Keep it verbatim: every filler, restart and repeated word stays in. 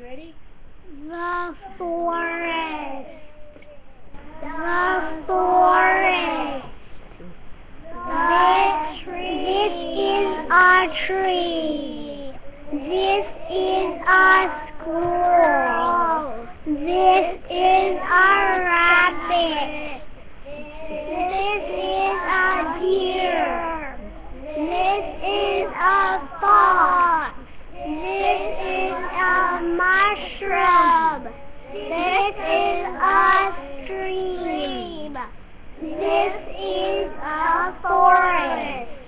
Ready? The forest. The forest. This tree. This is a tree. This is a squirrel. This is a